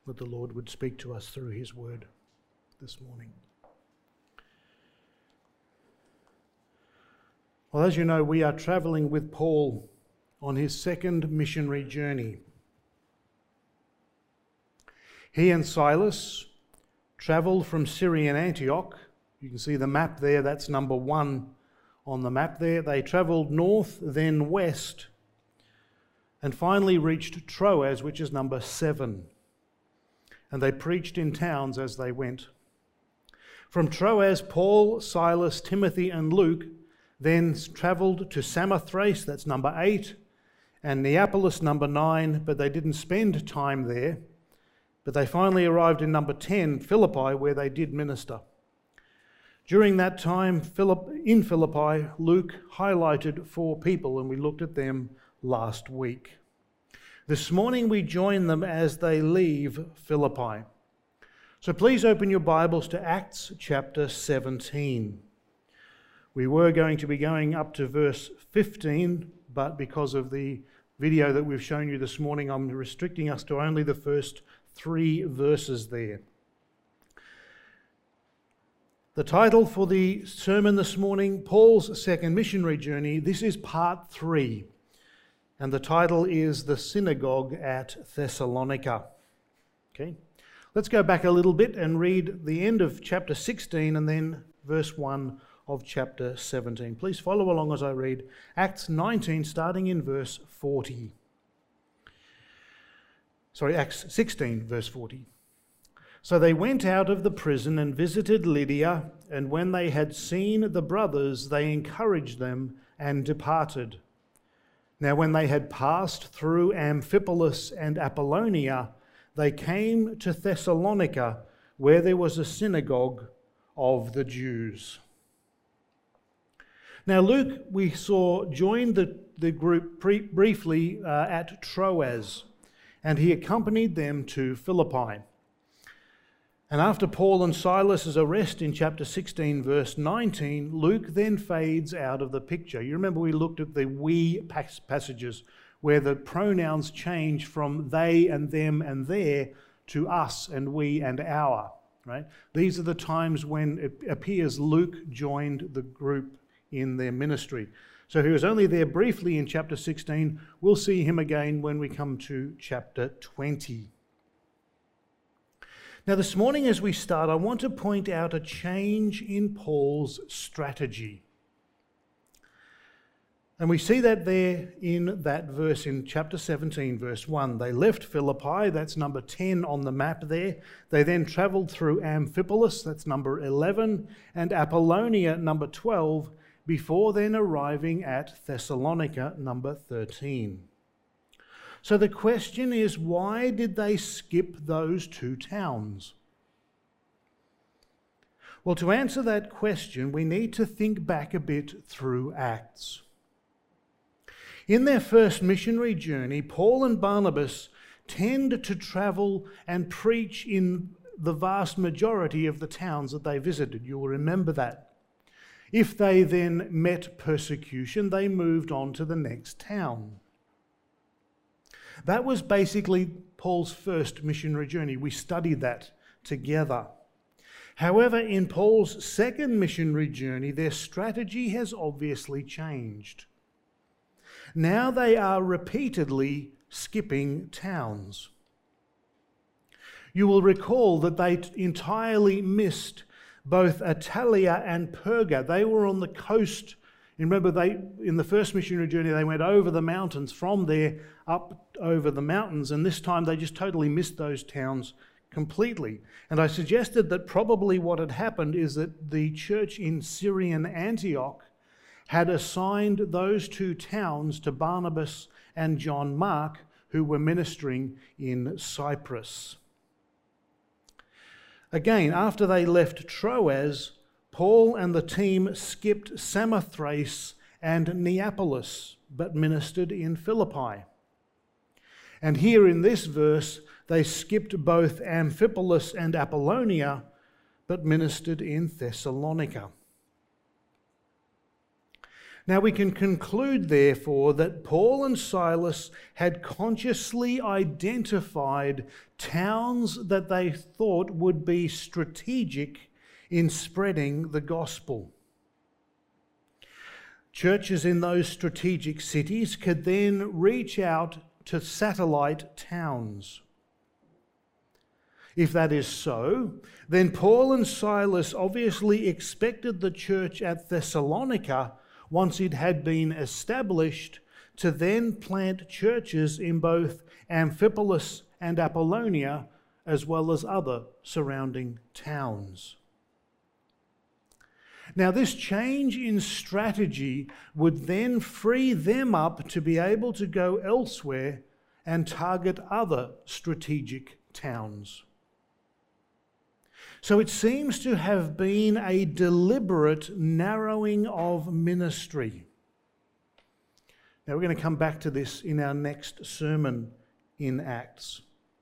that the Lord would speak to us through his word this morning. Well, as you know, we are travelling with Paul on his second missionary journey. He and Silas travelled from Syrian Antioch. You can see the map there, that's number 1 on the map there. They travelled north, then west, and finally reached Troas, which is number 7. And they preached in towns as they went. From Troas, Paul, Silas, Timothy and Luke then travelled to Samothrace, that's number 8, and Neapolis, number 9, but they didn't spend time there. But they finally arrived in number 10, Philippi, where they did minister. During that time in Philippi, Luke highlighted 4 people, and we looked at them last week. This morning we join them as they leave Philippi. So please open your Bibles to Acts chapter 17. We were going to be going up to verse 15, but because of the video that we've shown you this morning, I'm restricting us to only the first 3 verses there. The title for the sermon this morning, Paul's Second Missionary Journey, this is part 3. And the title is The Synagogue at Thessalonica. Okay, let's go back a little bit and read the end of chapter 16 and then verse 1 of chapter 17. Please follow along as I read Acts 19, starting in verse 40. Acts 16, verse 40. So they went out of the prison and visited Lydia, and when they had seen the brothers, they encouraged them and departed. Now when they had passed through Amphipolis and Apollonia, they came to Thessalonica, where there was a synagogue of the Jews. Now Luke, we saw, joined the group briefly at Troas, and he accompanied them to Philippi. And after Paul and Silas' arrest in chapter 16, verse 19, Luke then fades out of the picture. You remember we looked at the we passages where the pronouns change from they and them and their to us and we and our, right? These are the times when it appears Luke joined the group in their ministry. So he was only there briefly in chapter 16. We'll see him again when we come to chapter 20. Now this morning as we start, I want to point out a change in Paul's strategy. And we see that there in that verse in chapter 17, verse 1. They left Philippi, that's number 10 on the map there. They then travelled through Amphipolis, that's number 11, and Apollonia, number 12, before then arriving at Thessalonica, number 13. So the question is, why did they skip those 2 towns? Well, to answer that question, we need to think back a bit through Acts. In their first missionary journey, Paul and Barnabas tend to travel and preach in the vast majority of the towns that they visited. You'll remember that. If they then met persecution, they moved on to the next town. That was basically Paul's first missionary journey. We studied that together. However, in Paul's second missionary journey, their strategy has obviously changed. Now they are repeatedly skipping towns. You will recall that they entirely missed both Attalia and Perga. They were on the coast. You remember, in the first missionary journey, they went over the mountains, from there up over the mountains, and this time they just totally missed those towns completely. And I suggested that probably what had happened is that the church in Syrian Antioch had assigned those 2 towns to Barnabas and John Mark, who were ministering in Cyprus. Again, after they left Troas, Paul and the team skipped Samothrace and Neapolis, but ministered in Philippi. And here in this verse, they skipped both Amphipolis and Apollonia, but ministered in Thessalonica. Now we can conclude, therefore, that Paul and Silas had consciously identified towns that they thought would be strategic in spreading the gospel. Churches in those strategic cities could then reach out to satellite towns. If that is so, then Paul and Silas obviously expected the church at Thessalonica, once it had been established, to then plant churches in both Amphipolis and Apollonia, as well as other surrounding towns. Now, this change in strategy would then free them up to be able to go elsewhere and target other strategic towns. So it seems to have been a deliberate narrowing of ministry. Now we're going to come back to this in our next sermon in Acts.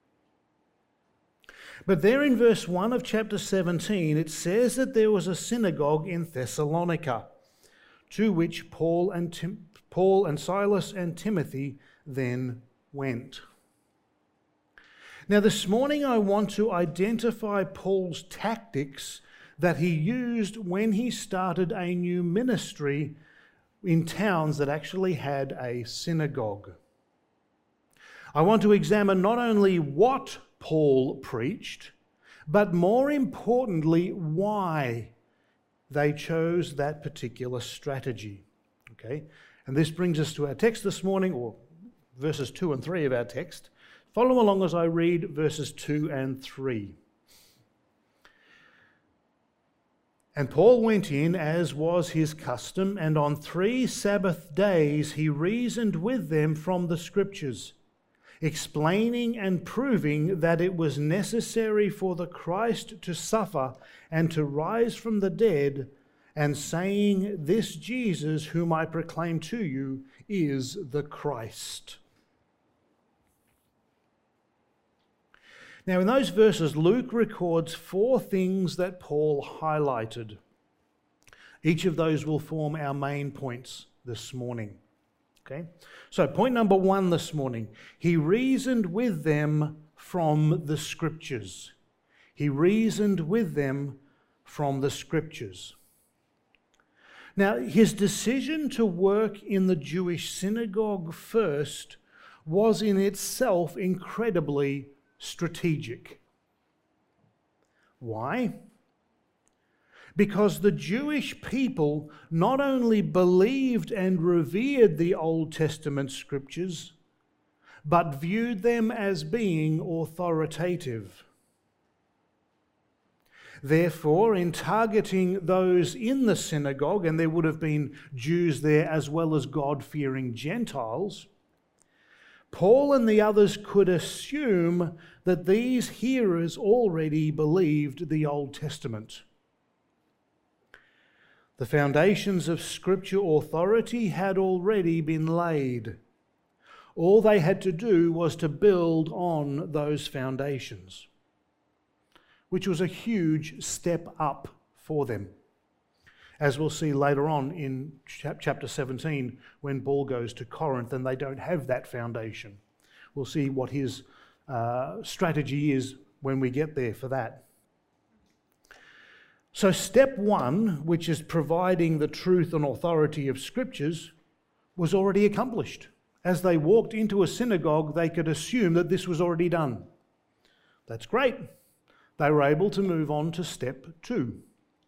But there in verse 1 of chapter 17, it says that there was a synagogue in Thessalonica, to which Paul and Silas and Timothy then went. Now this morning I want to identify Paul's tactics that he used when he started a new ministry in towns that actually had a synagogue. I want to examine not only what Paul preached, but more importantly, why they chose that particular strategy. Okay? And this brings us to our text this morning, or verses 2 and 3 of our text. Follow along as I read verses 2 and 3. And Paul went in, as was his custom, and on 3 Sabbath days he reasoned with them from the Scriptures, explaining and proving that it was necessary for the Christ to suffer and to rise from the dead, and saying, "This Jesus whom I proclaim to you is the Christ." Now, in those verses, Luke records 4 things that Paul highlighted. Each of those will form our main points this morning. Okay? So, point number 1 this morning, he reasoned with them from the Scriptures. He reasoned with them from the Scriptures. Now, his decision to work in the Jewish synagogue first was in itself incredibly strategic. Why? Because the Jewish people not only believed and revered the Old Testament Scriptures, but viewed them as being authoritative. Therefore, in targeting those in the synagogue, and there would have been Jews there as well as God-fearing Gentiles, Paul and the others could assume that these hearers already believed the Old Testament. The foundations of Scripture authority had already been laid. All they had to do was to build on those foundations, which was a huge step up for them, as we'll see later on in chapter 17 when Paul goes to Corinth and they don't have that foundation. We'll see what his strategy is when we get there for that. So step 1, which is providing the truth and authority of Scriptures, was already accomplished. As they walked into a synagogue, they could assume that this was already done. That's great. They were able to move on to step 2.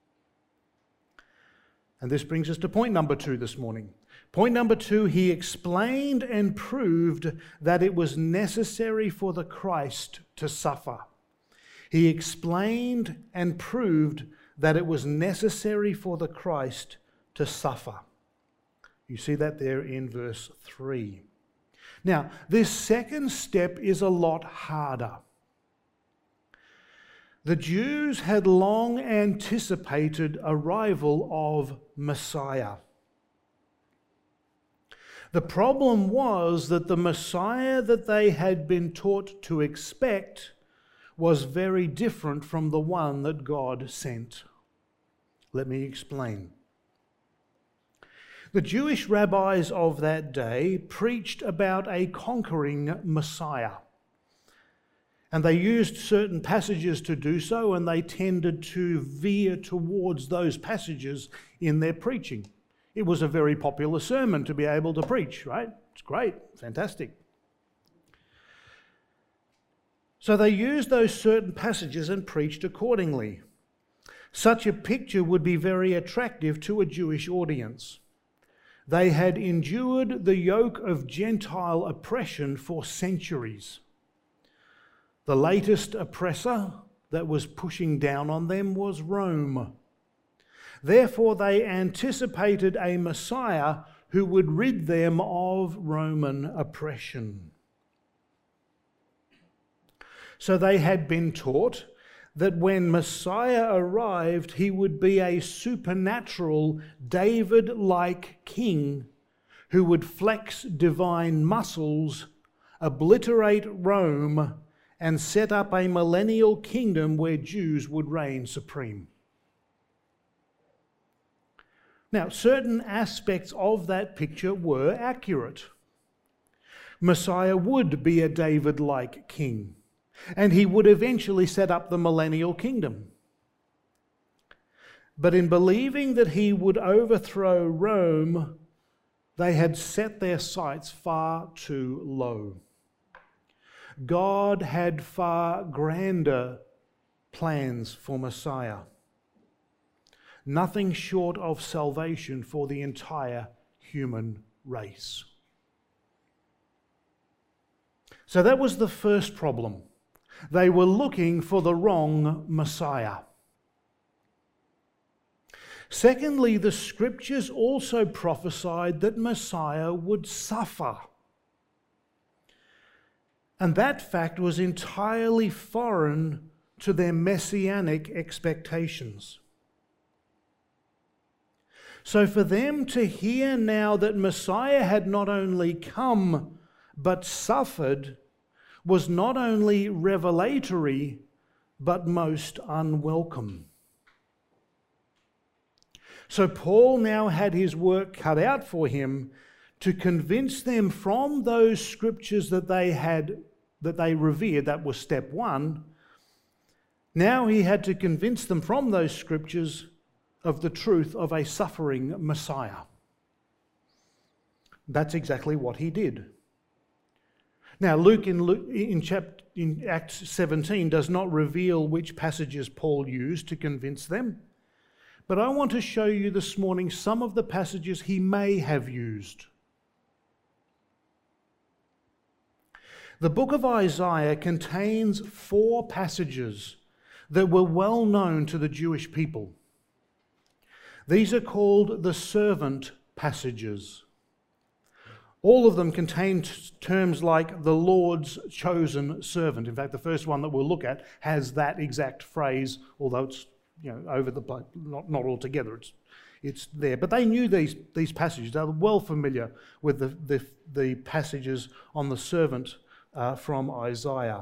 And this brings us to point number 2 this morning. Point number 2, he explained and proved that it was necessary for the Christ to suffer. He explained and proved that it was necessary for the Christ to suffer. You see that there in verse 3. Now, this second step is a lot harder. The Jews had long anticipated arrival of Messiah. The problem was that the Messiah that they had been taught to expect was very different from the one that God sent. Let me explain. The Jewish rabbis of that day preached about a conquering Messiah. And they used certain passages to do so, and they tended to veer towards those passages in their preaching. It was a very popular sermon to be able to preach, right? It's great, fantastic. So they used those certain passages and preached accordingly. Such a picture would be very attractive to a Jewish audience. They had endured the yoke of Gentile oppression for centuries. The latest oppressor that was pushing down on them was Rome. Therefore, they anticipated a Messiah who would rid them of Roman oppression. So they had been taught that when Messiah arrived, he would be a supernatural, David-like king who would flex divine muscles, obliterate Rome, and set up a millennial kingdom where Jews would reign supreme. Now, certain aspects of that picture were accurate. Messiah would be a David-like king, and he would eventually set up the millennial kingdom. But in believing that he would overthrow Rome, they had set their sights far too low. God had far grander plans for Messiah. Nothing short of salvation for the entire human race. So that was the first problem. They were looking for the wrong Messiah. Secondly, the scriptures also prophesied that Messiah would suffer. And that fact was entirely foreign to their messianic expectations. So for them to hear now that Messiah had not only come but suffered was not only revelatory but most unwelcome. So Paul now had his work cut out for him to convince them from those scriptures that they revered. That was step one. Now he had to convince them from those scriptures of the truth of a suffering Messiah. That's exactly what he did. Now Luke in Acts 17 does not reveal which passages Paul used to convince them, but I want to show you this morning some of the passages he may have used. The book of Isaiah contains 4 passages that were well known to the Jewish people. These are called the servant passages. All of them contain terms like the Lord's chosen servant. In fact, the first one that we'll look at has that exact phrase, although it's over the place, not altogether. It's there. But they knew these passages. They were well familiar with the passages on the servant from Isaiah.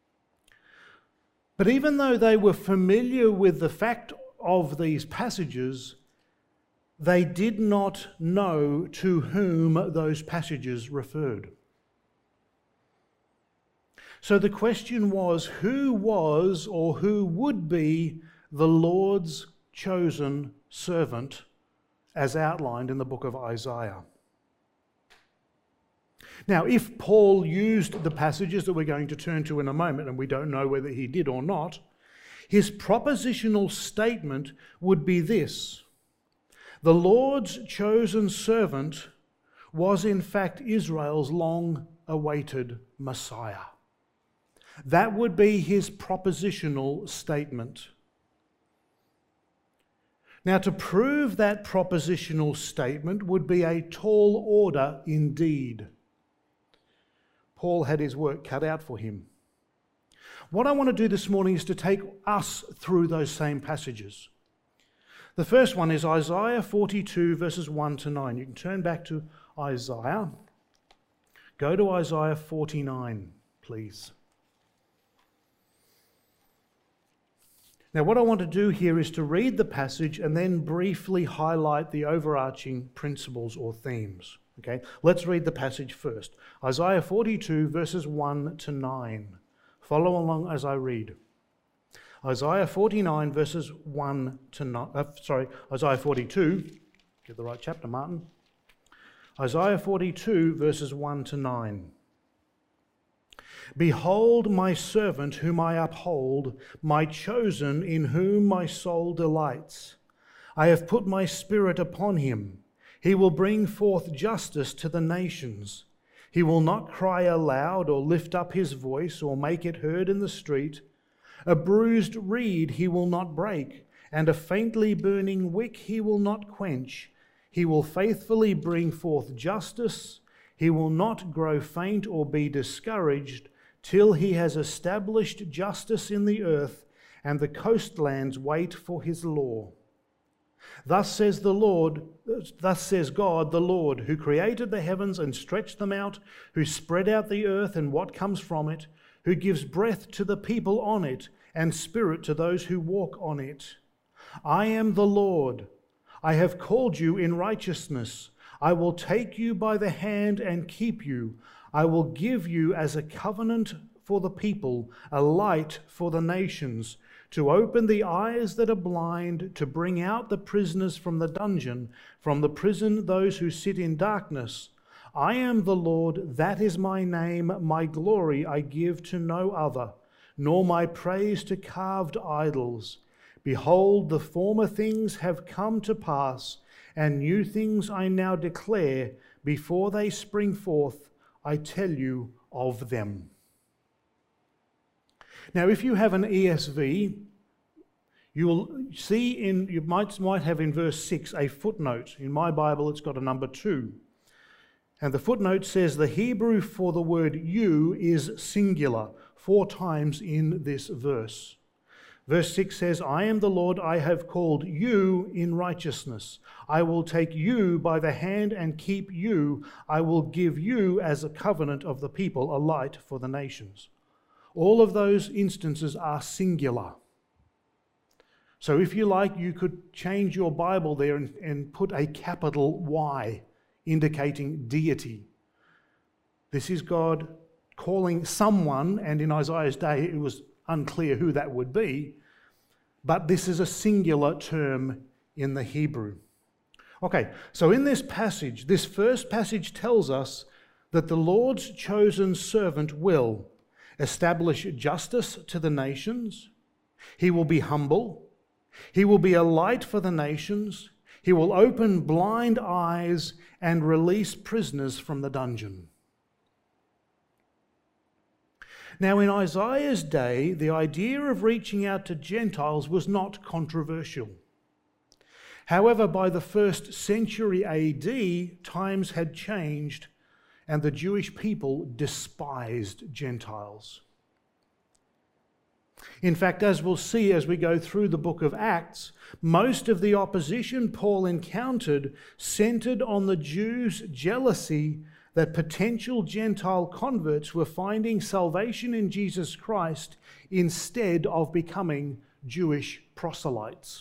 But even though they were familiar with the fact of these passages, they did not know to whom those passages referred. So the question was, who was or who would be the Lord's chosen servant as outlined in the book of Isaiah? Now, if Paul used the passages that we're going to turn to in a moment, and we don't know whether he did or not, his propositional statement would be this: the Lord's chosen servant was in fact Israel's long-awaited Messiah. That would be his propositional statement. Now, to prove that propositional statement would be a tall order indeed. Paul had his work cut out for him. What I want to do this morning is to take us through those same passages. The first one is Isaiah 42, verses 1 to 9. You can turn back to Isaiah. Go to Isaiah 49, please. Now, what I want to do here is to read the passage and then briefly highlight the overarching principles or themes. Okay, let's read the passage first. Isaiah 42, verses 1 to 9. Follow along as I read. Isaiah 49, verses 1 to 9. Isaiah 42. Get the right chapter, Martin. Isaiah 42, verses 1 to 9. Behold my servant whom I uphold, my chosen in whom my soul delights. I have put my spirit upon him. He will bring forth justice to the nations. He will not cry aloud or lift up his voice or make it heard in the street. A bruised reed he will not break, and a faintly burning wick he will not quench. He will faithfully bring forth justice. He will not grow faint or be discouraged till he has established justice in the earth, and the coastlands wait for his law. Thus says God, the Lord, who created the heavens and stretched them out, who spread out the earth and what comes from it, who gives breath to the people on it, and spirit to those who walk on it. I am the Lord. I have called you in righteousness. I will take you by the hand and keep you. I will give you as a covenant for the people, a light for the nations, to open the eyes that are blind, to bring out the prisoners from the dungeon, from the prison those who sit in darkness. I am the Lord, that is my name, my glory I give to no other, nor my praise to carved idols. Behold, the former things have come to pass, and new things I now declare. Before they spring forth, I tell you of them. Now, if you have an ESV, you will see you might have in verse 6 a footnote. In my Bible, it's got a number 2. And the footnote says the Hebrew for the word you is singular 4 times in this verse. Verse 6 says, I am the Lord, I have called you in righteousness. I will take you by the hand and keep you. I will give you as a covenant of the people, a light for the nations. All of those instances are singular. So if you like, you could change your Bible there and put a capital Y, indicating deity. This is God calling someone, and in Isaiah's day it was unclear who that would be, but this is a singular term in the Hebrew. Okay, so in this passage, this first passage tells us that the Lord's chosen servant will establish justice to the nations. He will be humble. He will be a light for the nations. He will open blind eyes and release prisoners from the dungeon. Now, in Isaiah's day, the idea of reaching out to Gentiles was not controversial. However, by the 1st century AD, times had changed and the Jewish people despised Gentiles. In fact, as we'll see as we go through the book of Acts, most of the opposition Paul encountered centered on the Jews' jealousy that potential Gentile converts were finding salvation in Jesus Christ instead of becoming Jewish proselytes.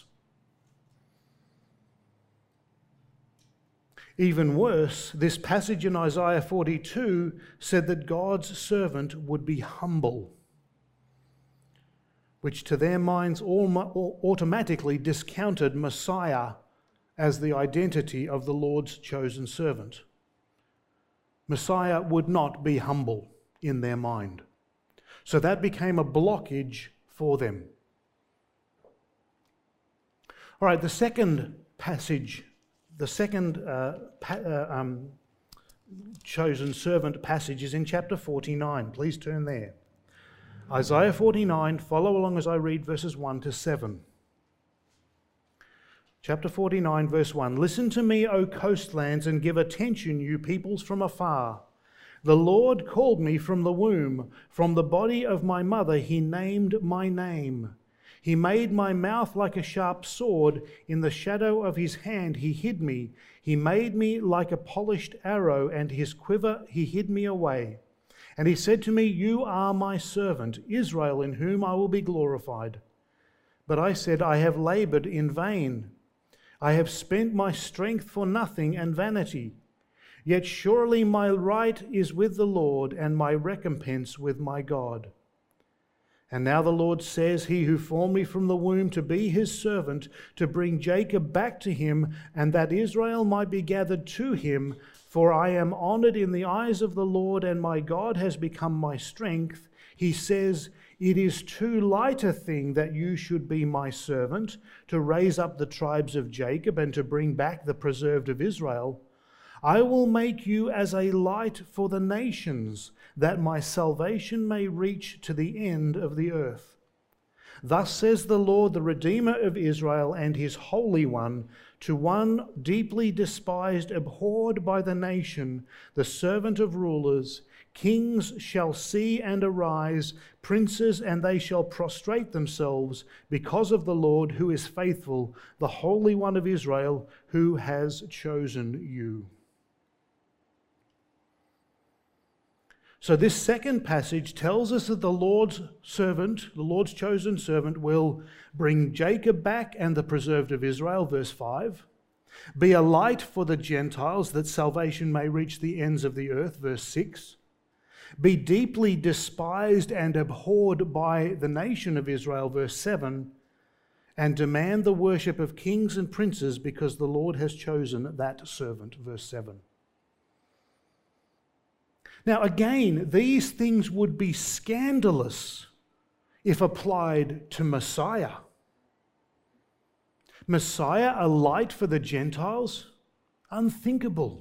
Even worse, this passage in Isaiah 42 said that God's servant would be humble, which to their minds automatically discounted Messiah as the identity of the Lord's chosen servant. Messiah would not be humble in their mind. So that became a blockage for them. All right, the second passage, the second chosen servant passage is in chapter 49. Please turn there. Isaiah 49, follow along as I read verses 1 to 7. Chapter 49, verse 1. Listen to me, O coastlands, and give attention, you peoples from afar. The Lord called me from the womb. From the body of my mother he named my name. He made my mouth like a sharp sword. In the shadow of his hand he hid me. He made me like a polished arrow, and his quiver he hid me away. And he said to me, You are my servant, Israel, in whom I will be glorified. But I said, I have labored in vain. I have spent my strength for nothing and vanity. Yet surely my right is with the Lord, and my recompense with my God. And now the Lord says, He who formed me from the womb to be his servant, to bring Jacob back to him, and that Israel might be gathered to him. For I am honored in the eyes of the Lord, and my God has become my strength. He says, it is too light a thing that you should be my servant, to raise up the tribes of Jacob and to bring back the preserved of Israel. I will make you as a light for the nations, that my salvation may reach to the end of the earth. Thus says the Lord, the Redeemer of Israel and his Holy One, to one deeply despised, abhorred by the nation, the servant of rulers, kings shall see and arise, princes, and they shall prostrate themselves because of the Lord who is faithful, the Holy One of Israel, who has chosen you. So this second passage tells us that the Lord's servant, the Lord's chosen servant, will bring Jacob back and the preserved of Israel, verse 5. Be a light for the Gentiles, that salvation may reach the ends of the earth, verse 6. Be deeply despised and abhorred by the nation of Israel, verse 7. And demand the worship of kings and princes, because the Lord has chosen that servant, verse 7. Now again, these things would be scandalous if applied to Messiah. Messiah, a light for the Gentiles? Unthinkable.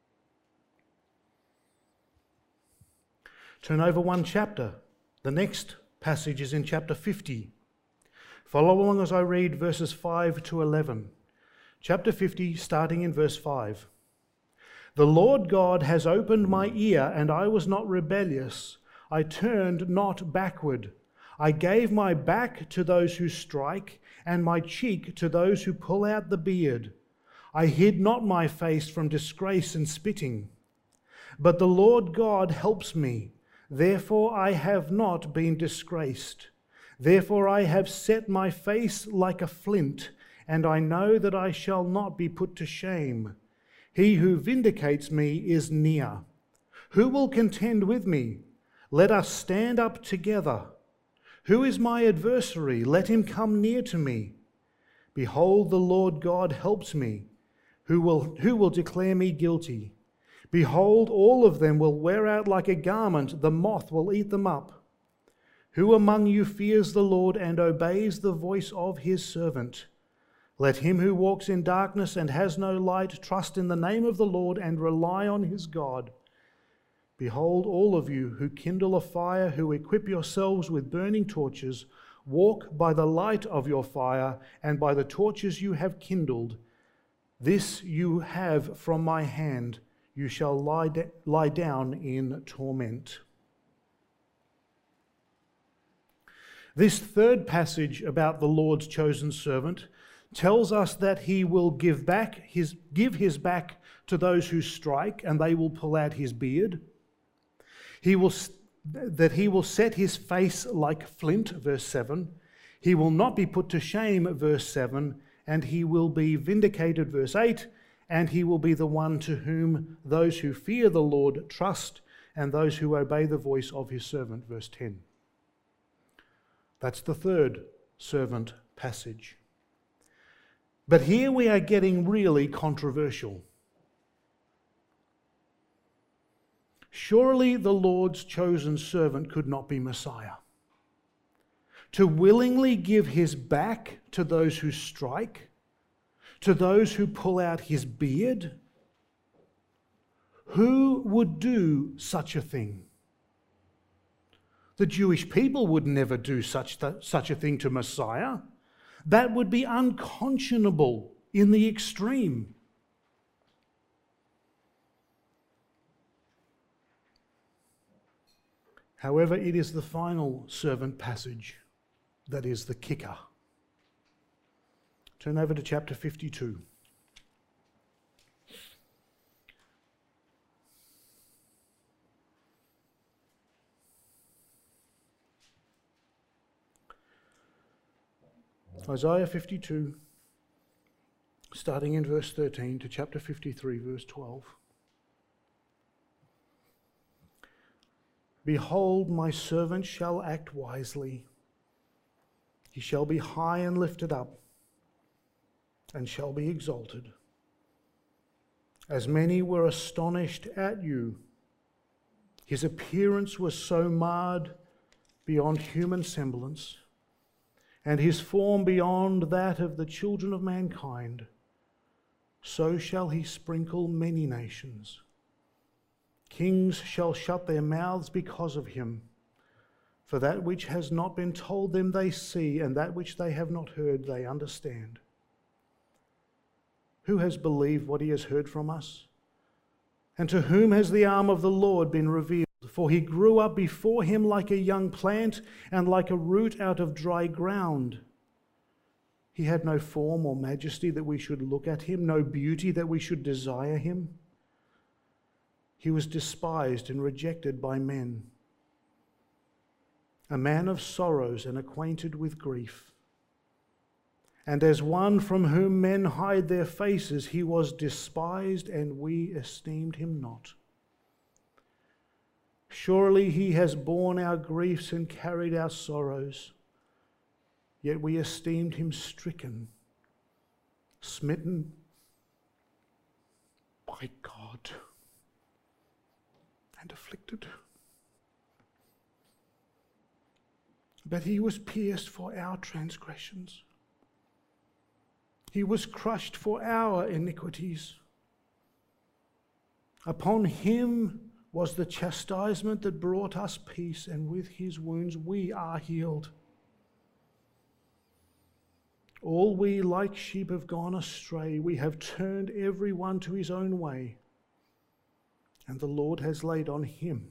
Turn over one chapter. The next passage is in chapter 50. Follow along as I read verses 5 to 11. Chapter 50, starting in verse 5. The Lord God has opened my ear, and I was not rebellious. I turned not backward. I gave my back to those who strike, and my cheek to those who pull out the beard. I hid not my face from disgrace and spitting. But the Lord God helps me. Therefore I have not been disgraced. Therefore I have set my face like a flint, and I know that I shall not be put to shame. He who vindicates me is near. Who will contend with me? Let us stand up together. Who is my adversary? Let him come near to me. Behold, the Lord God helps me. Who will declare me guilty? Behold, all of them will wear out like a garment. The moth will eat them up. Who among you fears the Lord and obeys the voice of his servant? Let him who walks in darkness and has no light trust in the name of the Lord and rely on his God. Behold, all of you who kindle a fire, who equip yourselves with burning torches, walk by the light of your fire and by the torches you have kindled. This you have from my hand. You shall lie down in torment. This third passage about the Lord's chosen servant tells us that he will give his back to those who strike, and they will pull out his beard. He will set his face like flint, verse 7. He will not be put to shame, verse 7. And he will be vindicated, verse 8. And he will be the one to whom those who fear the Lord trust, and those who obey the voice of his servant, verse 10. That's the third servant passage. But here we are getting really controversial. Surely the Lord's chosen servant could not be Messiah. To willingly give his back to those who strike, to those who pull out his beard, who would do such a thing? The Jewish people would never do such a thing to Messiah. That would be unconscionable in the extreme. However, it is the final servant passage that is the kicker. Turn over to chapter 52. Isaiah 52, starting in verse 13 to chapter 53, verse 12. Behold, my servant shall act wisely. He shall be high and lifted up, and shall be exalted. As many were astonished at you, his appearance was so marred beyond human semblance, and his form beyond that of the children of mankind. So shall he sprinkle many nations. Kings shall shut their mouths because of him. For that which has not been told them they see, and that which they have not heard they understand. Who has believed what he has heard from us? And to whom has the arm of the Lord been revealed? For he grew up before him like a young plant, and like a root out of dry ground. He had no form or majesty that we should look at him, no beauty that we should desire him. He was despised and rejected by men, a man of sorrows and acquainted with grief. And as one from whom men hide their faces, he was despised, and we esteemed him not. Surely he has borne our griefs and carried our sorrows, yet we esteemed him stricken, smitten by God, and afflicted. But he was pierced for our transgressions. He was crushed for our iniquities. Upon him was the chastisement that brought us peace, and with his wounds we are healed. All we like sheep have gone astray. We have turned every one to his own way, and the Lord has laid on him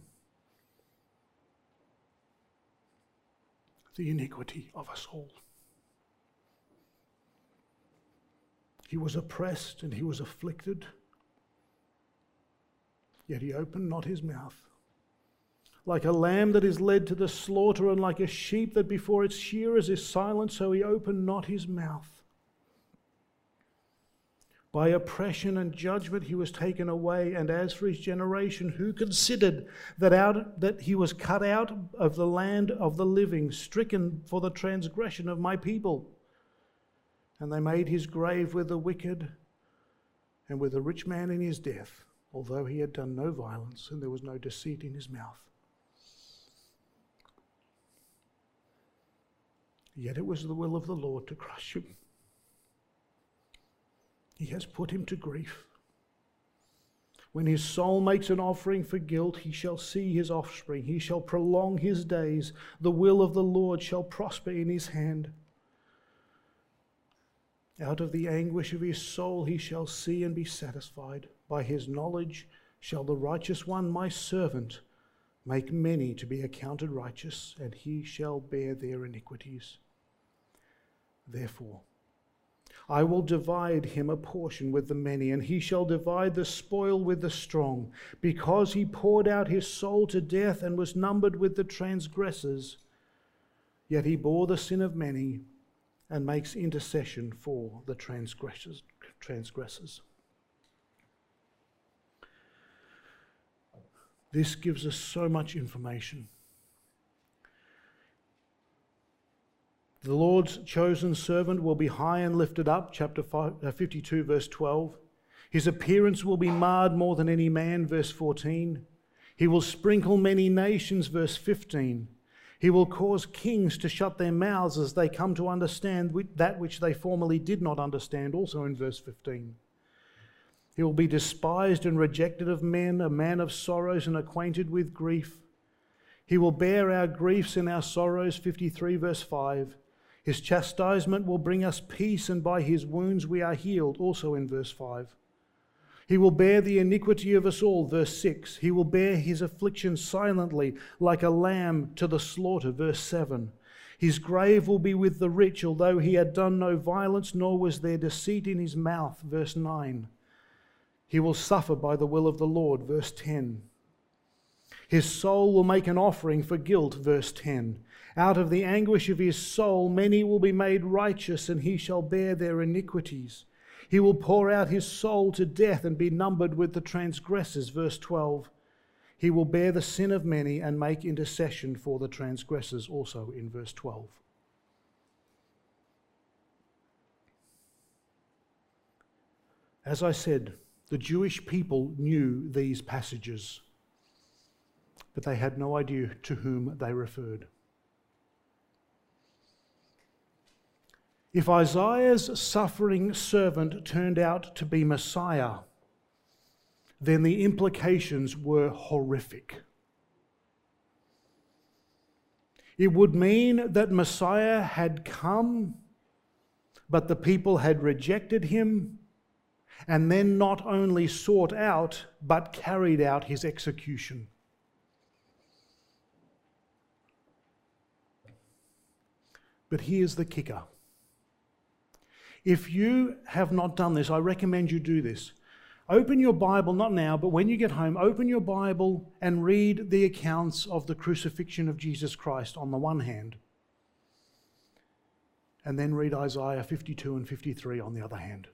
the iniquity of us all. He was oppressed and he was afflicted, yet he opened not his mouth. Like a lamb that is led to the slaughter, and like a sheep that before its shearers is silent, so he opened not his mouth. By oppression and judgment he was taken away. And as for his generation, who considered that he was cut out of the land of the living, stricken for the transgression of my people? And they made his grave with the wicked and with the rich man in his death, although he had done no violence and there was no deceit in his mouth. Yet it was the will of the Lord to crush him. He has put him to grief. When his soul makes an offering for guilt, he shall see his offspring. He shall prolong his days. The will of the Lord shall prosper in his hand. Out of the anguish of his soul he shall see and be satisfied. By his knowledge shall the righteous one, my servant, make many to be accounted righteous, and he shall bear their iniquities. Therefore, I will divide him a portion with the many, and he shall divide the spoil with the strong, because he poured out his soul to death and was numbered with the transgressors. Yet he bore the sin of many and makes intercession for the transgressors. This gives us so much information. The Lord's chosen servant will be high and lifted up, chapter 52, verse 12. His appearance will be marred more than any man, verse 14. He will sprinkle many nations, verse 15. He will cause kings to shut their mouths as they come to understand that which they formerly did not understand, also in verse 15. He will be despised and rejected of men, a man of sorrows and acquainted with grief. He will bear our griefs and our sorrows, 53, verse 5. His chastisement will bring us peace, and by his wounds we are healed, also in verse 5. He will bear the iniquity of us all, verse 6. He will bear his affliction silently, like a lamb to the slaughter, verse 7. His grave will be with the rich, although he had done no violence, nor was there deceit in his mouth, verse 9. He will suffer by the will of the Lord, verse 10. His soul will make an offering for guilt, verse 10. Out of the anguish of his soul many will be made righteous, and he shall bear their iniquities. He will pour out his soul to death and be numbered with the transgressors, verse 12. He will bear the sin of many and make intercession for the transgressors, also in verse 12. As I said, the Jewish people knew these passages, but they had no idea to whom they referred. If Isaiah's suffering servant turned out to be Messiah, then the implications were horrific. It would mean that Messiah had come, but the people had rejected him, and then not only sought out, but carried out his execution. But here's the kicker. If you have not done this, I recommend you do this. Open your Bible, not now, but when you get home, open your Bible and read the accounts of the crucifixion of Jesus Christ on the one hand, and then read Isaiah 52 and 53 on the other hand.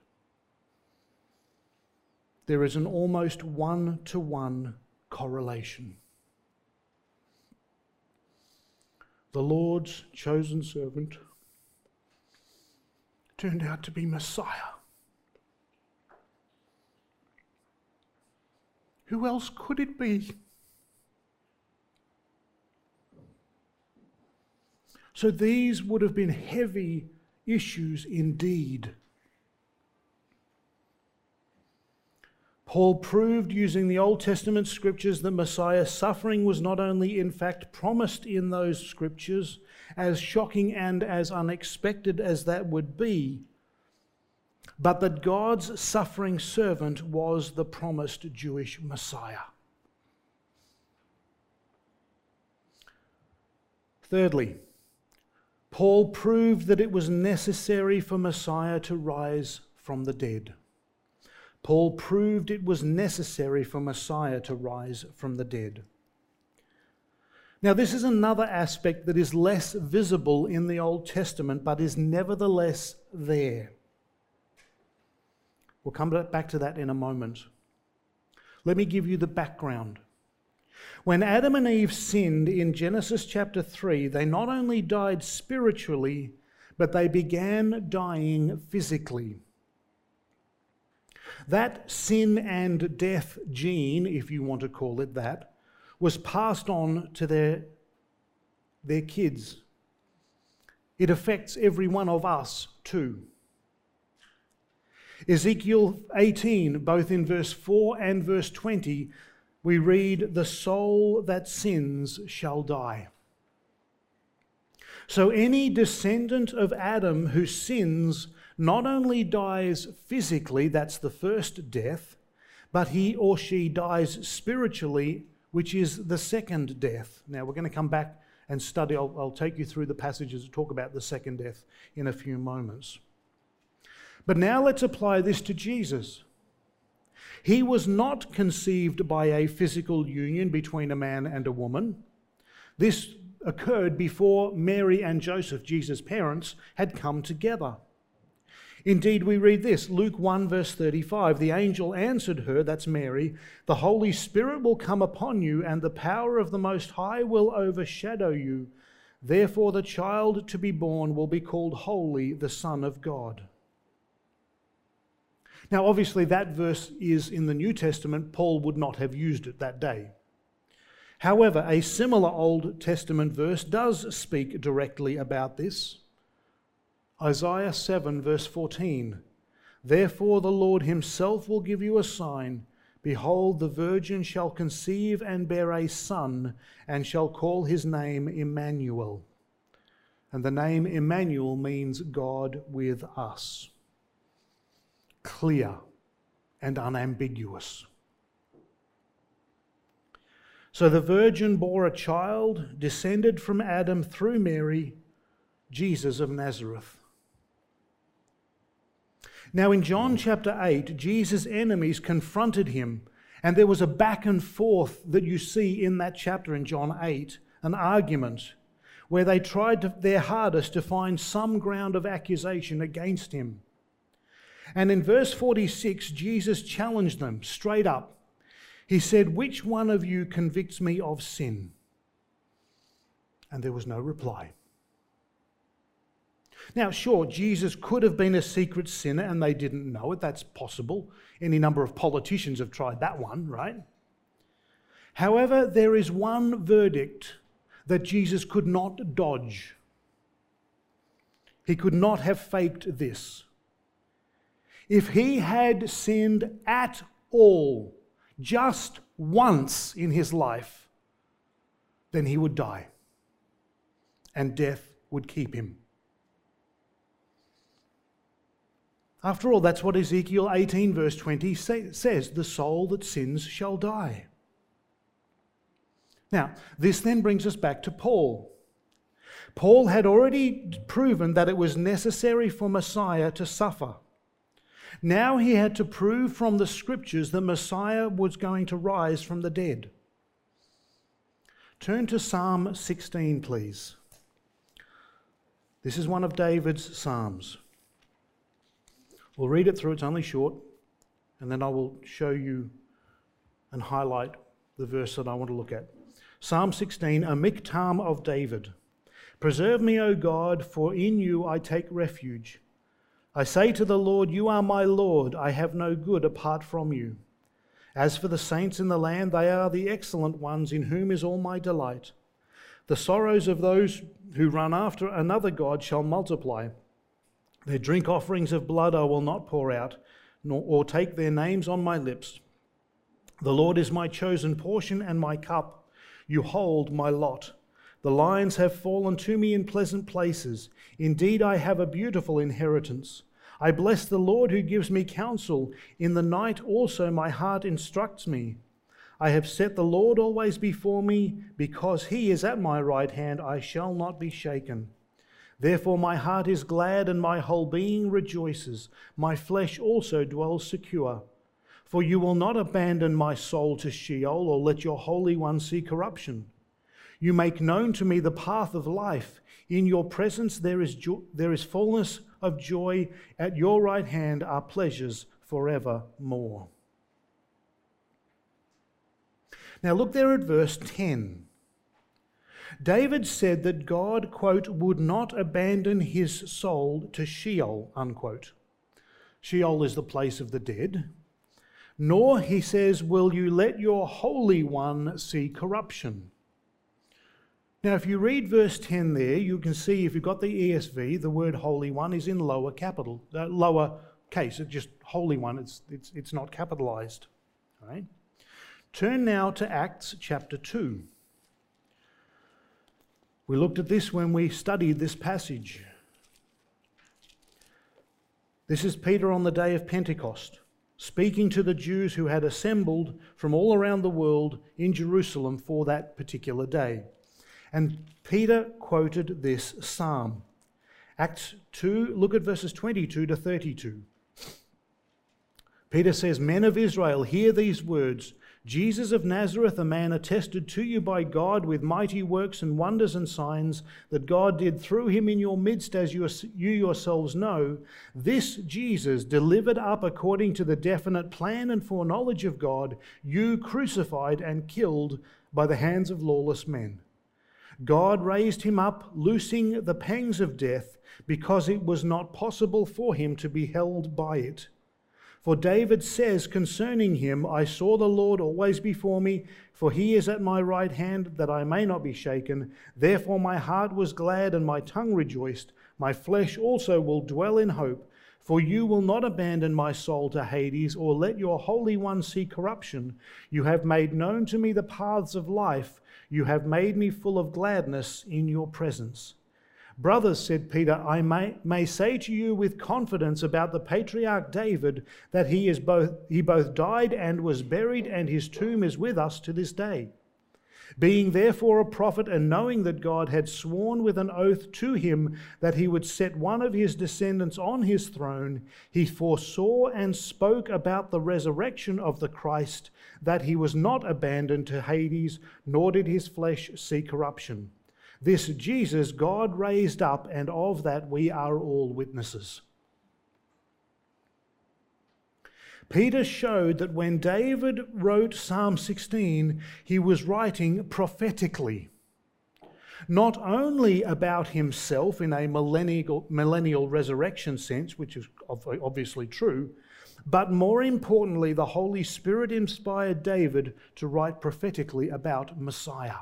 There is an almost one-to-one correlation. The Lord's chosen servant turned out to be Messiah. Who else could it be? So these would have been heavy issues indeed. Paul proved using the Old Testament scriptures that Messiah's suffering was not only in fact promised in those scriptures, as shocking and as unexpected as that would be, but that God's suffering servant was the promised Jewish Messiah. Thirdly, Paul proved that it was necessary for Messiah to rise from the dead. Paul proved it was necessary for Messiah to rise from the dead. Now, this is another aspect that is less visible in the Old Testament, but is nevertheless there. We'll come back to that in a moment. Let me give you the background. When Adam and Eve sinned in Genesis chapter 3, they not only died spiritually, but they began dying physically. That sin and death gene, if you want to call it that, was passed on to their kids. It affects every one of us too. Ezekiel 18, both in verse 4 and verse 20, we read, "The soul that sins shall die." So any descendant of Adam who sins not only dies physically, that's the first death, but he or she dies spiritually, which is the second death. Now we're going to come back and study. I'll take you through the passages to talk about the second death in a few moments. But now let's apply this to Jesus. He was not conceived by a physical union between a man and a woman. This occurred before Mary and Joseph, Jesus' parents, had come together. Indeed, we read this, Luke 1 verse 35, "The angel answered her," that's Mary, "The Holy Spirit will come upon you, and the power of the Most High will overshadow you. Therefore the child to be born will be called Holy, the Son of God." Now, obviously, that verse is in the New Testament. Paul would not have used it that day. However, a similar Old Testament verse does speak directly about this. Isaiah 7, verse 14, "Therefore the Lord himself will give you a sign. Behold, the virgin shall conceive and bear a son, and shall call his name Emmanuel." And the name Emmanuel means God with us. Clear and unambiguous. So the virgin bore a child, descended from Adam through Mary, Jesus of Nazareth. Now in John chapter 8, Jesus' enemies confronted him And there was a back and forth that you see in that chapter in John 8, an argument where they tried their hardest to find some ground of accusation against him. And in verse 46, Jesus challenged them straight up. He said, "Which one of you convicts me of sin?" And there was no reply. Now, sure, Jesus could have been a secret sinner and they didn't know it. That's possible. Any number of politicians have tried that one, right? However, there is one verdict that Jesus could not dodge. He could not have faked this. If he had sinned at all, just once in his life, then he would die, and death would keep him. After all, that's what Ezekiel 18 verse 20 says, "The soul that sins shall die." Now, this then brings us back to Paul. Paul had already proven that it was necessary for Messiah to suffer. Now he had to prove from the Scriptures that Messiah was going to rise from the dead. Turn to Psalm 16, please. This is one of David's Psalms. We'll read it through, it's only short, and then I will show you and highlight the verse that I want to look at. Psalm 16, a miktam of David. "Preserve me, O God, for in you I take refuge. I say to the Lord, you are my Lord. I have no good apart from you. As for the saints in the land, they are the excellent ones in whom is all my delight. The sorrows of those who run after another god shall multiply. Their drink offerings of blood I will not pour out, or take their names on my lips. The Lord is my chosen portion and my cup. You hold my lot. The lions have fallen to me in pleasant places. Indeed, I have a beautiful inheritance. I bless the Lord who gives me counsel. In the night also my heart instructs me. I have set the Lord always before me. Because he is at my right hand, I shall not be shaken. Therefore my heart is glad and my whole being rejoices. My flesh also dwells secure. For you will not abandon my soul to Sheol or let your Holy One see corruption. You make known to me the path of life. In your presence there is fullness of joy. At your right hand are pleasures forevermore." Now look there at verse 10. David said that God, quote, would not abandon his soul to Sheol, unquote. Sheol is the place of the dead. Nor, he says, will you let your Holy One see corruption. Now, if you read verse 10 there, you can see, if you've got the ESV, the word Holy One is in lower case. It's just Holy One. It's not capitalized. All right? Turn now to Acts chapter 2. We looked at this when we studied this passage. This is Peter on the day of Pentecost, speaking to the Jews who had assembled from all around the world in Jerusalem for that particular day. And Peter quoted this psalm. Acts 2, look at verses 22 to 32. Peter says, "Men of Israel, hear these words. Jesus of Nazareth, a man attested to you by God with mighty works and wonders and signs that God did through him in your midst, as you yourselves know. This Jesus, delivered up according to the definite plan and foreknowledge of God, you crucified and killed by the hands of lawless men. God raised him up, loosing the pangs of death, because it was not possible for him to be held by it. For David says concerning him, I saw the Lord always before me, for he is at my right hand, that I may not be shaken. Therefore my heart was glad and my tongue rejoiced. My flesh also will dwell in hope. For you will not abandon my soul to Hades, or let your Holy One see corruption. You have made known to me the paths of life. You have made me full of gladness in your presence. Brothers, said Peter, I may say to you with confidence about the patriarch David that he both died and was buried, and his tomb is with us to this day. Being therefore a prophet, and knowing that God had sworn with an oath to him that he would set one of his descendants on his throne, he foresaw and spoke about the resurrection of the Christ, that he was not abandoned to Hades, nor did his flesh see corruption. This Jesus God raised up, and of that we are all witnesses. Peter showed that when David wrote Psalm 16, he was writing prophetically, not only about himself in a millennial resurrection sense, which is obviously true, but more importantly, the Holy Spirit inspired David to write prophetically about Messiah.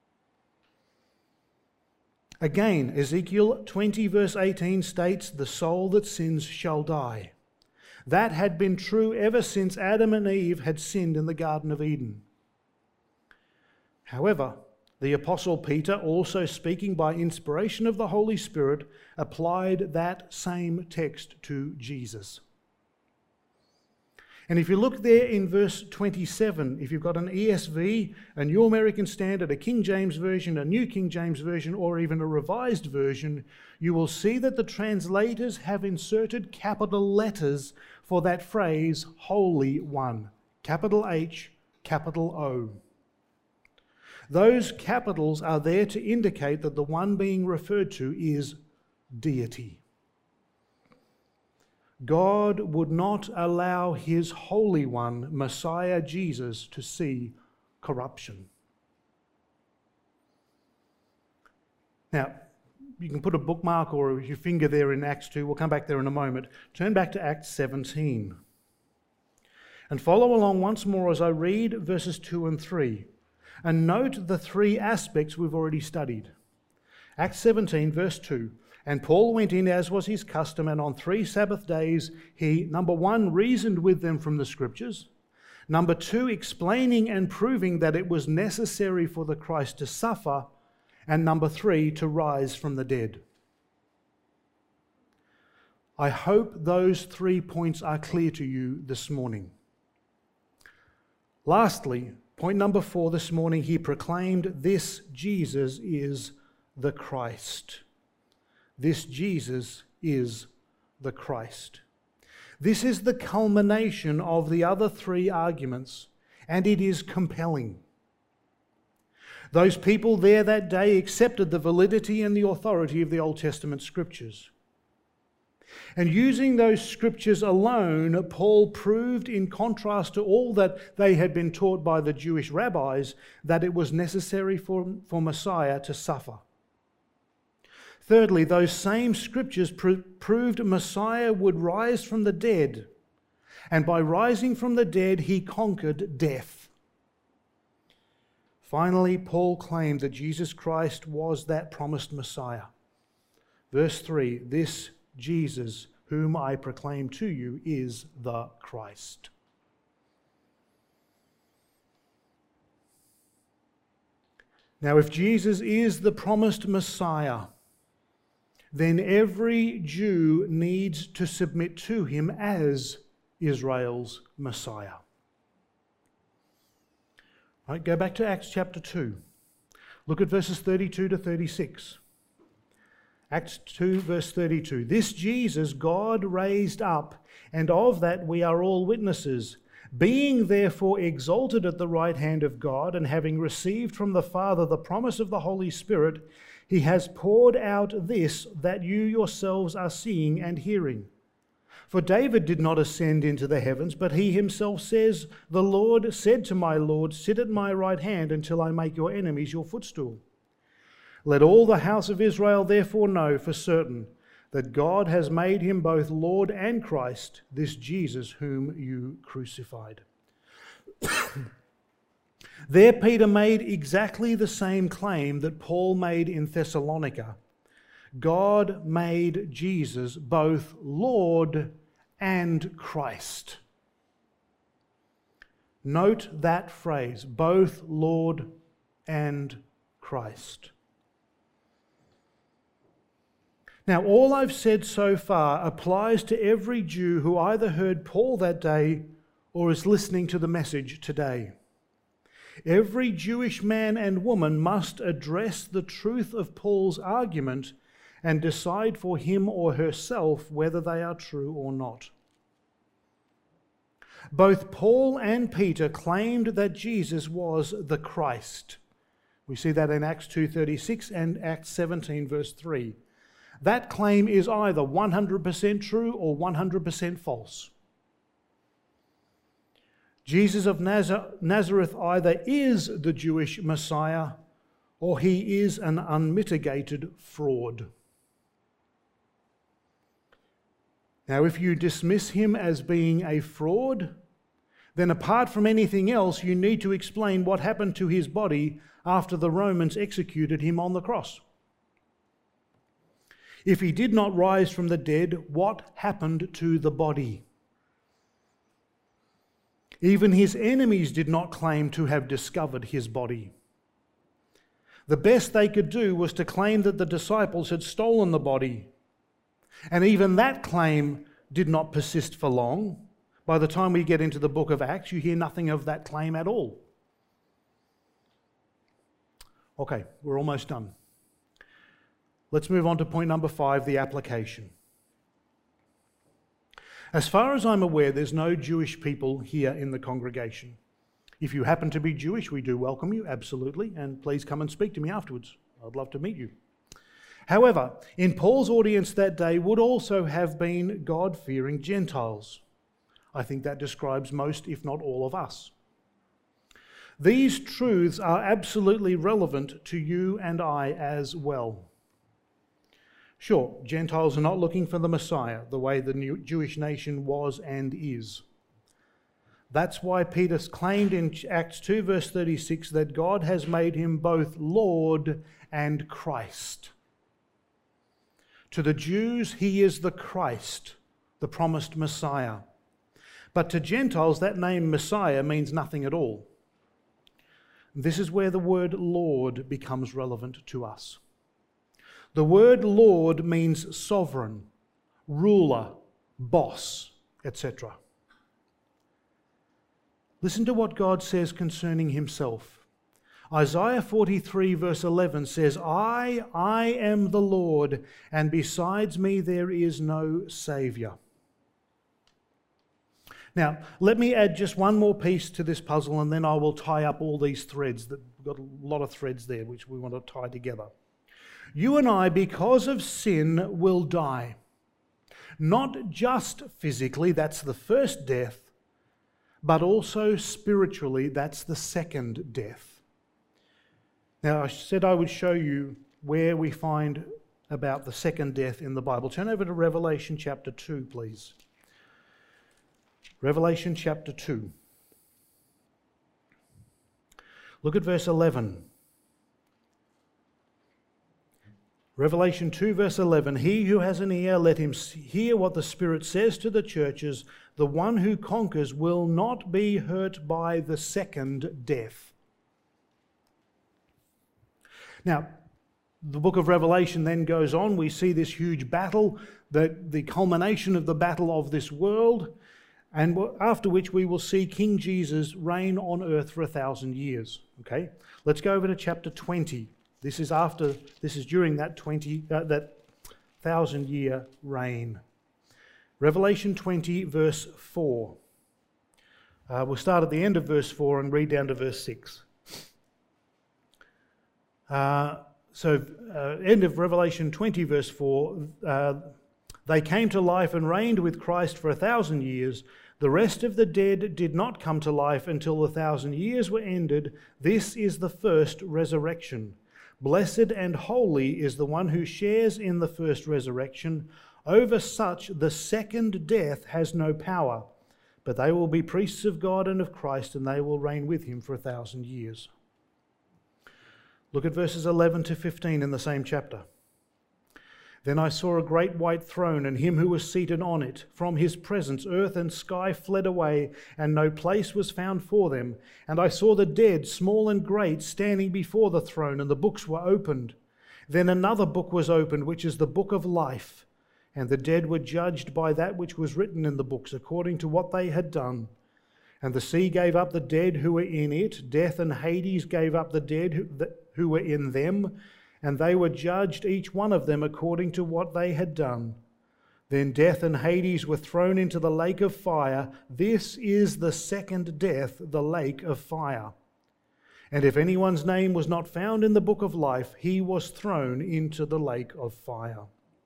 Again, Ezekiel 20 verse 18 states, "The soul that sins shall die." That had been true ever since Adam and Eve had sinned in the Garden of Eden. However, the Apostle Peter, also speaking by inspiration of the Holy Spirit, applied that same text to Jesus. And if you look there in verse 27, if you've got an ESV, a New American Standard, a King James Version, a New King James Version, or even a Revised Version, you will see that the translators have inserted capital letters for that phrase, Holy One, capital H, capital O. Those capitals are there to indicate that the one being referred to is deity. God would not allow his Holy One, Messiah Jesus, to see corruption. Now, you can put a bookmark or your finger there in Acts 2. We'll come back there in a moment. Turn back to Acts 17. And follow along once more as I read verses 2 and 3. And note the three aspects we've already studied. Acts 17, verse 2. "And Paul went in as was his custom, and on 3 Sabbath days he, number 1, reasoned with them from the Scriptures. Number 2, explaining and proving that it was necessary for the Christ to suffer. And number 3, to rise from the dead." I hope those 3 points are clear to you this morning. Lastly, point number 4 this morning, he proclaimed this Jesus is the Christ. This Jesus is the Christ. This is the culmination of the other 3 arguments, and it is compelling. Those people there that day accepted the validity and the authority of the Old Testament scriptures. And using those scriptures alone, Paul proved, in contrast to all that they had been taught by the Jewish rabbis, that it was necessary for Messiah to suffer. Thirdly, those same scriptures proved Messiah would rise from the dead, and by rising from the dead, he conquered death. Finally, Paul claimed that Jesus Christ was that promised Messiah. Verse 3, "This Jesus, whom I proclaim to you, is the Christ." Now, if Jesus is the promised Messiah, then every Jew needs to submit to him as Israel's Messiah. All right, go back to Acts chapter 2. Look at verses 32 to 36. Acts 2, verse 32. "This Jesus God raised up, and of that we are all witnesses. Being therefore exalted at the right hand of God, and having received from the Father the promise of the Holy Spirit, he has poured out this that you yourselves are seeing and hearing. For David did not ascend into the heavens, but he himself says, 'The Lord said to my Lord, sit at my right hand until I make your enemies your footstool.' Let all the house of Israel therefore know for certain that God has made him both Lord and Christ, this Jesus whom you crucified." There Peter made exactly the same claim that Paul made in Thessalonica. God made Jesus both Lord and Christ. Note that phrase, both Lord and Christ. Now, all I've said so far applies to every Jew who either heard Paul that day or is listening to the message today. Every Jewish man and woman must address the truth of Paul's argument and decide for him or herself whether they are true or not. Both Paul and Peter claimed that Jesus was the Christ. We see that in Acts 2:36 and Acts 17 verse 3. That claim is either 100% true or 100% false. Jesus of Nazareth either is the Jewish Messiah or he is an unmitigated fraud. Now, if you dismiss him as being a fraud, then apart from anything else, you need to explain what happened to his body after the Romans executed him on the cross. If he did not rise from the dead, what happened to the body? Even his enemies did not claim to have discovered his body. The best they could do was to claim that the disciples had stolen the body. And even that claim did not persist for long. By the time we get into the book of Acts, you hear nothing of that claim at all. Okay, we're almost done. Let's move on to point number 5, the application. As far as I'm aware, there's no Jewish people here in the congregation. If you happen to be Jewish, we do welcome you, absolutely, and please come and speak to me afterwards. I'd love to meet you. However, in Paul's audience that day would also have been God-fearing Gentiles. I think that describes most, if not all, of us. These truths are absolutely relevant to you and I as well. Sure, Gentiles are not looking for the Messiah the way the new Jewish nation was and is. That's why Peter claimed in Acts 2 verse 36 that God has made him both Lord and Christ. To the Jews, he is the Christ, the promised Messiah. But to Gentiles, that name Messiah means nothing at all. This is where the word Lord becomes relevant to us. The word Lord means sovereign, ruler, boss, etc. Listen to what God says concerning himself. Isaiah 43 verse 11 says, I am the Lord, and besides me there is no Saviour. Now, let me add just one more piece to this puzzle, and then I will tie up all these threads. We've got a lot of threads there which we want to tie together. You and I, because of sin, will die. Not just physically, that's the first death, but also spiritually, that's the second death. Now, I said I would show you where we find about the second death in the Bible. Turn over to Revelation chapter 2, please. Revelation chapter 2. Look at verse 11. Revelation 2 verse 11, he who has an ear, let him hear what the Spirit says to the churches. The one who conquers will not be hurt by the second death. Now, the book of Revelation then goes on. We see this huge battle, the culmination of the battle of this world, and after which we will see King Jesus reign on earth for 1,000 years. Okay, let's go over to chapter 20. This is during that 1,000-year reign. Revelation 20, verse 4. We'll start at the end of verse 4 and read down to verse 6. End of Revelation 20, verse 4. They came to life and reigned with Christ for 1,000 years. The rest of the dead did not come to life until the 1,000 years were ended. This is the first resurrection. Blessed and holy is the one who shares in the first resurrection. Over such the second death has no power, but they will be priests of God and of Christ, and they will reign with him for 1,000 years. Look at verses 11 to 15 in the same chapter. Then I saw a great white throne and him who was seated on it. From his presence earth and sky fled away, and no place was found for them. And I saw the dead, small and great, standing before the throne, and the books were opened. Then another book was opened, which is the book of life. And the dead were judged by that which was written in the books, according to what they had done. And the sea gave up the dead who were in it. Death and Hades gave up the dead who were in them, and they were judged, each one of them, according to what they had done. Then death and Hades were thrown into the lake of fire. This is the second death, the lake of fire. And if anyone's name was not found in the book of life, he was thrown into the lake of fire.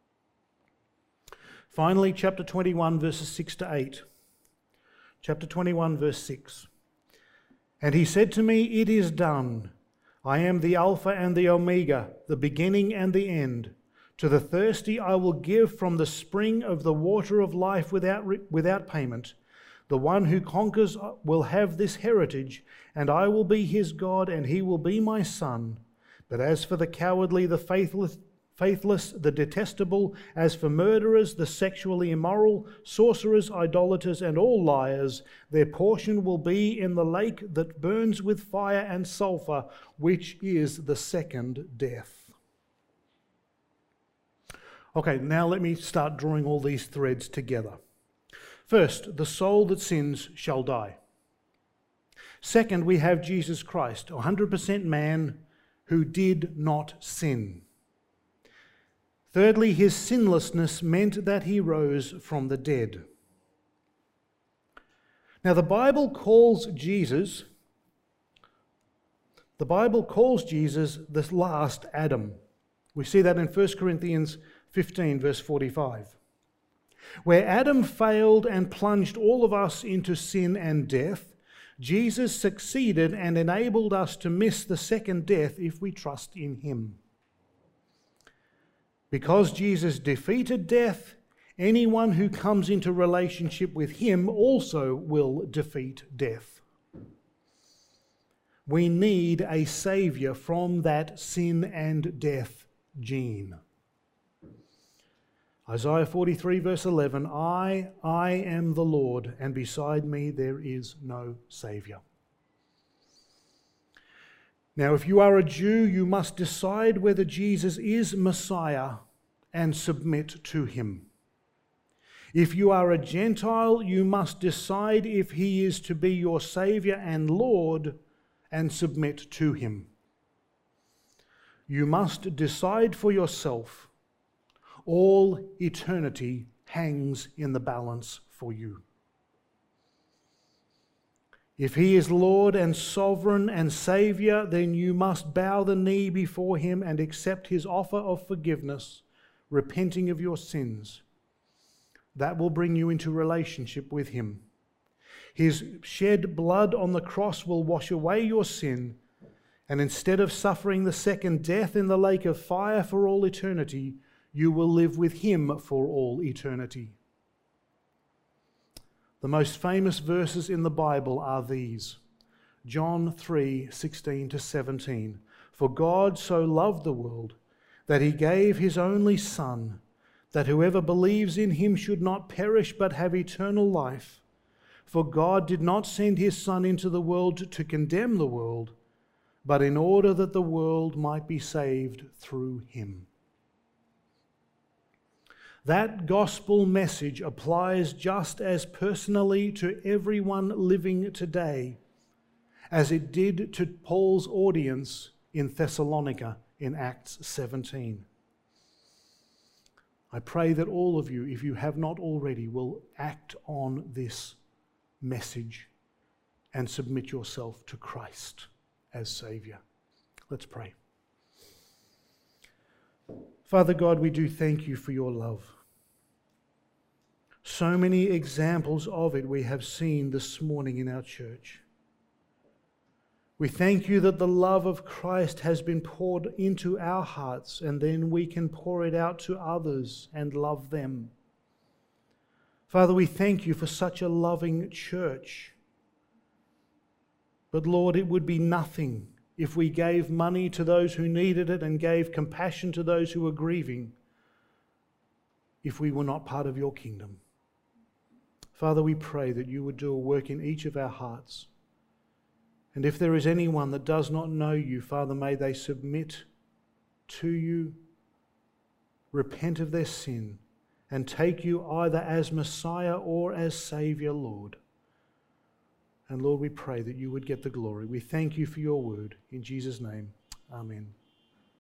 Finally, chapter 21, verses 6 to 8. Chapter 21, verse 6. And he said to me, "It is done. I am the Alpha and the Omega, the beginning and the end. To the thirsty I will give from the spring of the water of life without payment. The one who conquers will have this heritage, and I will be his God, and he will be my son. But as for the cowardly, the faithless, the detestable, as for murderers, the sexually immoral, sorcerers, idolaters, and all liars, their portion will be in the lake that burns with fire and sulfur, which is the second death." Okay, now let me start drawing all these threads together. First, the soul that sins shall die. Second, we have Jesus Christ, 100% man who did not sin. Thirdly, his sinlessness meant that he rose from the dead. Now, the Bible calls Jesus the last Adam. We see that in 1 Corinthians 15, verse 45. Where Adam failed and plunged all of us into sin and death, Jesus succeeded and enabled us to miss the second death if we trust in him. Because Jesus defeated death, anyone who comes into relationship with him also will defeat death. We need a saviour from that sin and death gene. Isaiah 43 verse 11, I am the Lord, and beside me there is no saviour. Now, if you are a Jew, you must decide whether Jesus is Messiah and submit to him. If you are a Gentile, you must decide if he is to be your Saviour and Lord and submit to him. You must decide for yourself. All eternity hangs in the balance for you. If he is Lord and sovereign and Saviour, then you must bow the knee before him and accept his offer of forgiveness, repenting of your sins. That will bring you into relationship with him. His shed blood on the cross will wash away your sin, and instead of suffering the second death in the lake of fire for all eternity, you will live with him for all eternity. The most famous verses in the Bible are these. John 3:16 to 17. For God so loved the world that he gave his only Son, that whoever believes in him should not perish but have eternal life. For God did not send his Son into the world to condemn the world, but in order that the world might be saved through him. That gospel message applies just as personally to everyone living today as it did to Paul's audience in Thessalonica in Acts 17. I pray that all of you, if you have not already, will act on this message and submit yourself to Christ as Saviour. Let's pray. Father God, we do thank you for your love. So many examples of it we have seen this morning in our church. We thank you that the love of Christ has been poured into our hearts, and then we can pour it out to others and love them. Father, we thank you for such a loving church. But Lord, it would be nothing if we gave money to those who needed it and gave compassion to those who were grieving, if we were not part of your kingdom. Father, we pray that you would do a work in each of our hearts. And if there is anyone that does not know you, Father, may they submit to you, repent of their sin, and take you either as Messiah or as Saviour, Lord. And Lord, we pray that you would get the glory. We thank you for your word. In Jesus' name, amen.